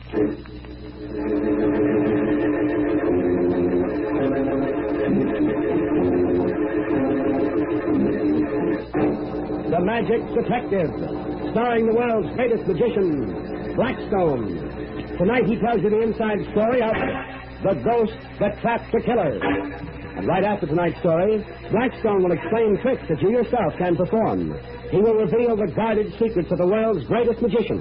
The Magic Detective, starring the world's greatest magician, Blackstone. Tonight he tells you the inside story of The Ghost That Trapped the Killer. And right after tonight's story, Blackstone will explain tricks that you yourself can perform. He will reveal the guarded secrets of the world's greatest magician.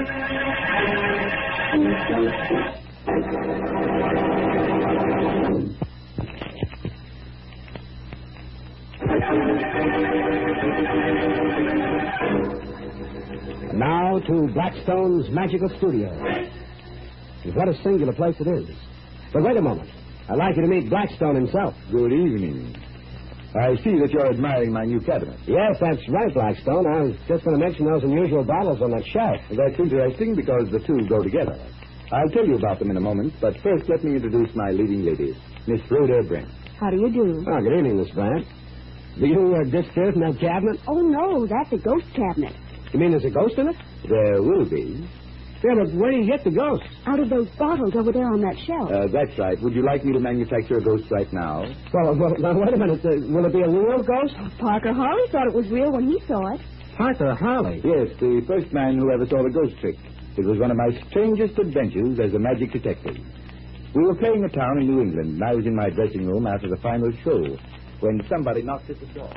Now to Blackstone's Magical Studio. What a singular place it is. But wait a moment. I'd like you to meet Blackstone himself. Good evening. I see that you're admiring my new cabinet. Yes, that's right, Blackstone. I was just going to mention those unusual bottles on that shelf. That's interesting because the two go together. I'll tell you about them in a moment, but first let me introduce my leading lady, Miss Rhoda Brent. How do you do? Oh, good evening, Miss Brent. Do you disappear from that cabinet? Oh, no, that's a ghost cabinet. You mean there's a ghost in it? There will be. Yeah, but where do you get the ghost? Out of those bottles over there on that shelf. That's right. Would you like me to manufacture a ghost right now? Well, now, wait a minute. Will it be a real ghost? Parker Harley thought it was real when he saw it. Parker Harley? Yes, the first man who ever saw the ghost trick. It was one of my strangest adventures as a magic detective. We were playing a town in New England, and I was in my dressing room after the final show when somebody knocked at the door.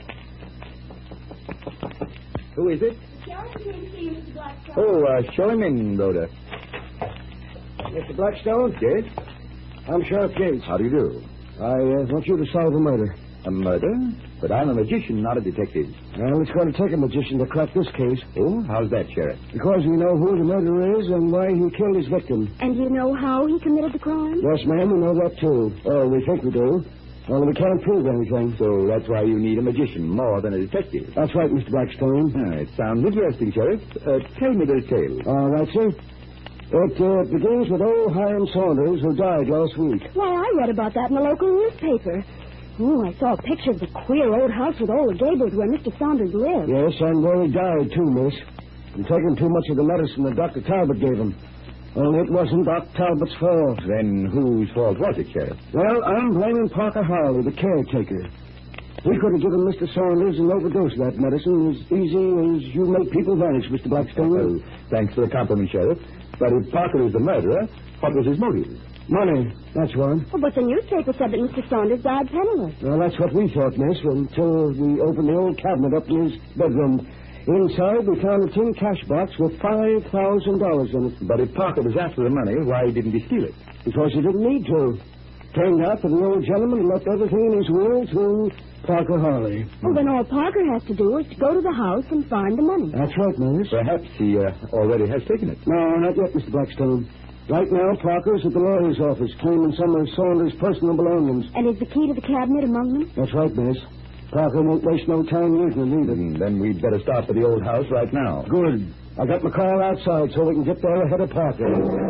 Who is it? Oh, show him in, Rhoda. Mr. Blackstone? Yes? I'm Sheriff Gates. How do you do? I want you to solve a murder. A murder? But I'm a magician, not a detective. Well, it's going to take a magician to crack this case. Oh, how's that, Sheriff? Because we know who the murderer is and why he killed his victim. And you know how he committed the crime? Yes, ma'am, we know that, too. Oh, we think we do. Well, we can't prove anything. So that's why you need a magician more than a detective. That's right, Mr. Blackstone. It sounds interesting, Sheriff. Tell me the tale. All right, sir. It begins with old Hiram Saunders, who died last week. Why, I read about that in the local newspaper. Oh, I saw a picture of the queer old house with all the gables where Mr. Saunders lived. Yes, and where he died, too, miss. And taking too much of the medicine that Dr. Talbot gave him. Only it wasn't Doc Talbot's fault. Then whose fault was it, Sheriff? Well, I'm blaming Parker Harley, the caretaker. We could have given Mr. Saunders an overdose of that medicine as easy as you make people vanish, Mr. Blackstone. Well, thanks for the compliment, Sheriff. But if Parker is the murderer, what was his motive? Money, that's one. Oh, but the newspaper said that Mr. Saunders died penniless. Well, that's what we thought, miss, until we opened the old cabinet up in his bedroom. Inside, we found a tin cash box with $5,000 in it. But if Parker was after the money, why didn't he steal it? Because he didn't need to. Turned out that the old gentleman left everything in his will to Parker Harley. Well, then all Parker has to do is to go to the house and find the money. That's right, miss. Perhaps he already has taken it. No, not yet, Mr. Blackstone. Right now, Parker's at the lawyer's office claiming some of Saunders' personal belongings. And is the key to the cabinet among them? That's right, miss. Parker won't waste no time using it either. Then we'd better start for the old house right now. Good. I got my car outside so we can get there ahead of Parker.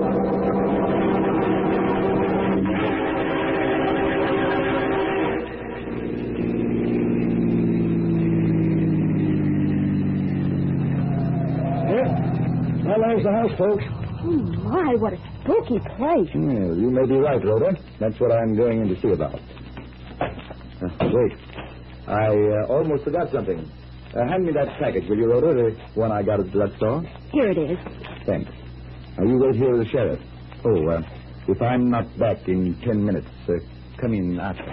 Well, there's the house, folks. Oh, my, what a spooky place. Yeah, you may be right, Rhoda. That's what I'm going in to see about. Wait. I almost forgot something. Hand me that package, will you, Rhoda? The one I got at the drugstore? Here it is. Thanks. Now, you wait here with the sheriff. Oh, if I'm not back in 10 minutes, come in after.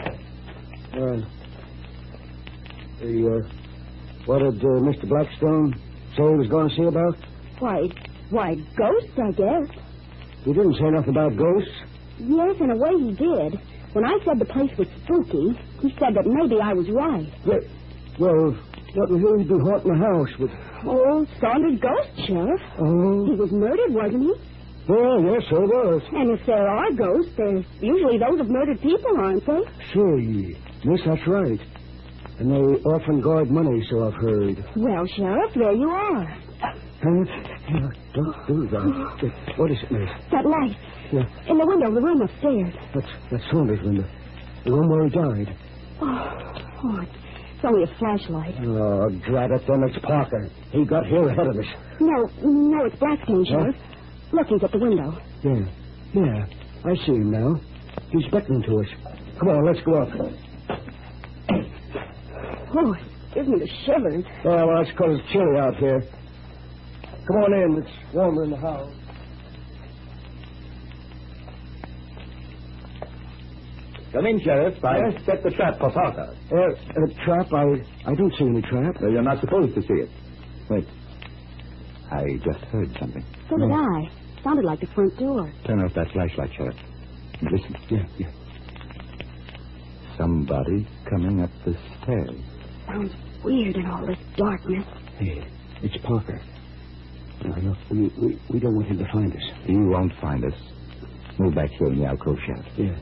What did Mr. Blackstone say he was going to see about? Why, ghosts, I guess. He didn't say nothing about ghosts. Yes, in a way he did. When I said the place was spooky, he said that maybe I was right. Well, what the hell he'd be haunting the house with? Oh, Saunders' ghost, Sheriff. Oh. He was murdered, wasn't he? Well, yes, so was. And if there are ghosts, they're usually those of murdered people, aren't they? Sure, yes, that's right. And they often guard money, so I've heard. Well, Sheriff, there you are. Don't do that. What is it, miss? That light. Yeah. In the window of the room upstairs. That's Saunders' window. The room where he died. Oh, it's only a flashlight. Oh, drat it, then it's Parker. He got here ahead of us. No, it's Blackstone, Sheriff. Look, he's at the window. Yeah. I see him now. He's beckoning to us. Come on, let's go up. Oh, it gives me the shivers. Well, that's because it's chilly out here. Come on in. It's warmer in the house. Come in, Sheriff. I set the trap for Parker. Trap? I don't see any trap. You're not supposed to see it. Wait. I just heard something. So did I. Sounded like the front door. Turn off that flashlight, Sheriff. Listen. Yeah. Somebody coming up the stairs. Sounds weird in all this darkness. Hey, it's Parker. Now, look, we don't want him to find us. He won't find us. Move back here in the alcove, Sheriff. Yeah.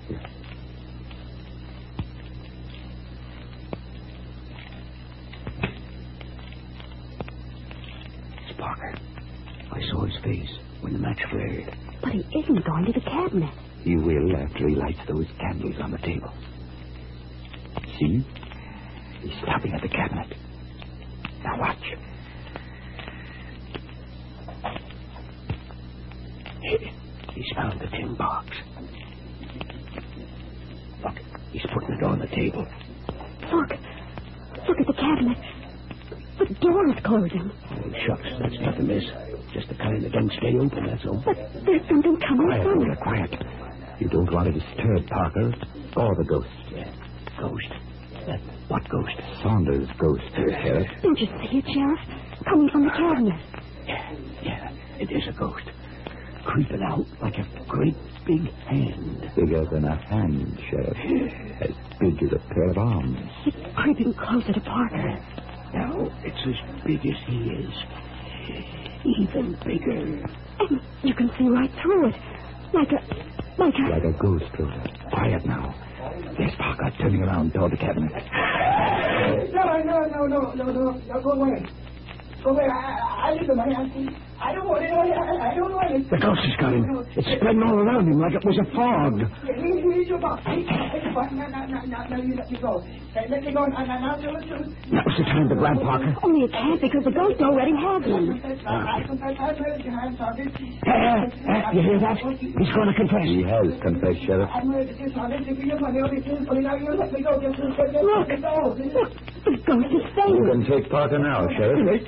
It's Parker. I saw his face when the match flared. But he isn't going to the cabinet. He will after he lights those candles on the table. See? He's stopping at the cabinet. Now watch. He's found the tin box. Look, he's putting it on the table. Look at the cabinet. The door is closing. Oh, shucks, that's nothing, miss. Just the kind that don't stay open, that's all. But there's something coming from it. Quiet. You don't want to disturb Parker or the ghost. Yeah, ghost. What ghost? Saunders' ghost, Sheriff. Don't you see it, Sheriff? Coming from the cabinet. Yeah, it is a ghost. Creeping out like a great big hand. Bigger than a hand, Sheriff. As big as a pair of arms. It's creeping closer to Parker. Now, it's as big as he is. Even bigger. And you can see right through it. Like a ghost, Rhoda. Quiet now. There's Parker turning around toward the cabinet. No, go away. Go away. I leave the money. I don't want it. I don't want it. The ghost is coming. It's spreading all around him like it was a fog. Here's your box. Here's your box. Now, you let me go. Let me go. Now, Now's the time to grab Parker. Only it can't because the ghost already has him. You hear that? He's going to confess. He has confessed, Sheriff. Look, the ghost is You saying. can take Parker now, Sheriff.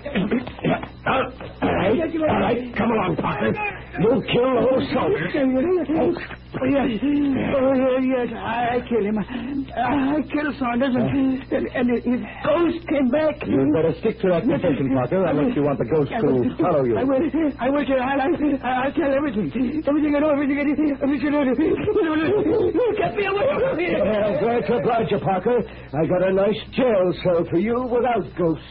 All right. Come along, Parker. You'll kill the whole soldier. Yes, I killed him. I killed Saunders, and his ghost came back. You'd better stick to that confession, Parker, unless you want the ghost to follow you. I will, I'll tell everything. Everything I know, everything I do. Get me away from here. Glad to oblige you, Parker. I got a nice jail cell for you without ghosts.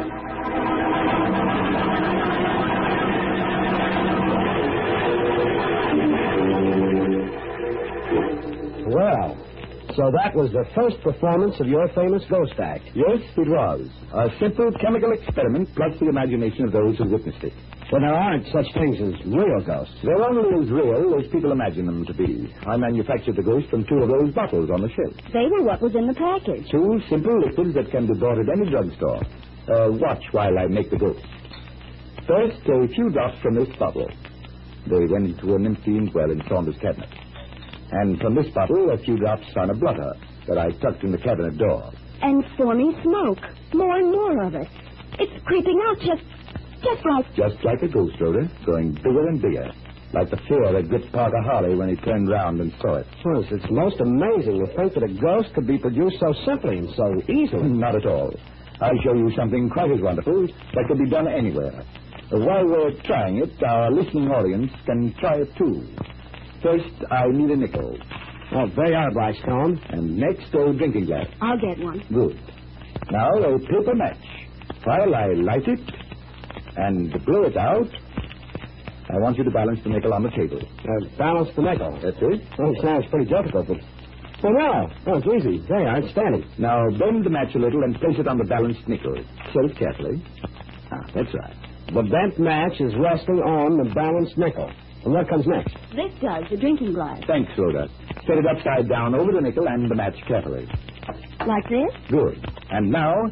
Well, so that was the first performance of your famous ghost act. Yes, it was. A simple chemical experiment plus the imagination of those who witnessed it. Well, there aren't such things as real ghosts. They're only as real as people imagine them to be. I manufactured the ghost from 2 of those bottles on the shelf. They were what was in the package. 2 simple liquids that can be bought at any drugstore. Watch while I make the ghost. First, a few drops from this bottle. They went into an empty inkwell in Saunders' cabinet. And from this bottle, a few drops on a blotter that I tucked in the cabinet door. And forming smoke. More and more of it. It's creeping out just like... Just like a ghost, Rhoda, growing bigger and bigger. Like the fear that gripped Parker Harley when he turned round and saw it. Well, it's most amazing to think that a ghost could be produced so simply and so easily. Not at all. I'll show you something quite as wonderful that could be done anywhere. While we're trying it, our listening audience can try it too. First, I need a nickel. Oh, very hard, Blackstone. And next, a drinking glass. I'll get one. Good. Now, a paper match. While I light it and blow it out, I want you to balance the nickel on the table. Balance the nickel. That's it. Well, it sounds pretty difficult, but... Well, no. Oh, it's easy. There you are. It's standing. Now, bend the match a little and place it on the balanced nickel. Tilt carefully. That's right. The bent match is resting on the balanced nickel. And what comes next? This does, the drinking glass. Thanks, Rhoda. Set it upside down over the nickel and the match carefully. Like this? Good. And now,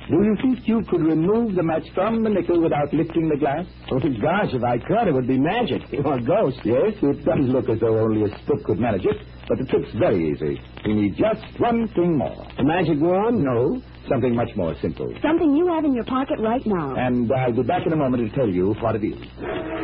Do you think you could remove the match from the nickel without lifting the glass? Oh, gosh, if I could, it would be magic. Or a ghost. Yes, it does look as though only a spook could manage it, but the trick's very easy. We need just one thing more. A magic wand? No, something much more simple. Something you have in your pocket right now. And I'll be back in a moment to tell you what it is.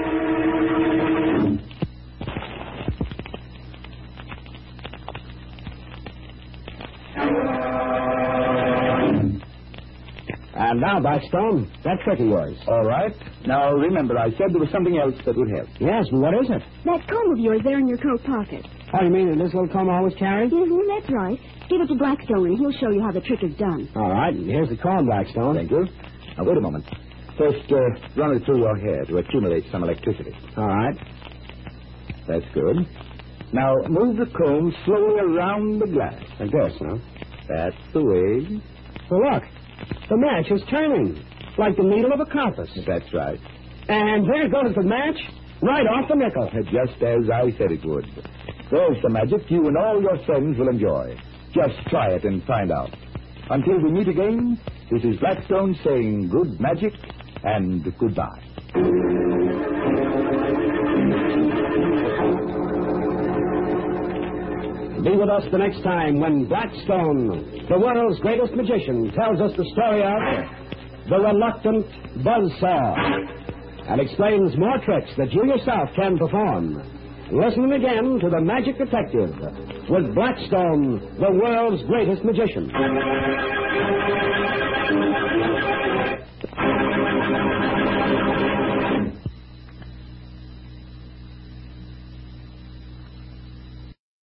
And now, Blackstone, that trick of yours. All right. Now, remember, I said there was something else that would help. Yes, but what is it? That comb of yours there in your coat pocket. Oh, you mean that this little comb I always carry? Mm-hmm, that's right. Give it to Blackstone, and he'll show you how the trick is done. All right, here's the comb, Blackstone. Thank you. Now, wait a moment. First, run it through your hair to accumulate some electricity. All right. That's good. Now, move the comb slowly around the glass. Like this, huh? That's the way. Well, look. The match is turning, like the needle of a compass. That's right. And there goes the match, right off the nickel. Just as I said it would. There's the magic you and all your friends will enjoy. Just try it and find out. Until we meet again, this is Blackstone saying good magic and goodbye. Be with us the next time when Blackstone, the world's greatest magician, tells us the story of the reluctant buzzsaw and explains more tricks that you yourself can perform. Listen again to The Magic Detective with Blackstone, the world's greatest magician.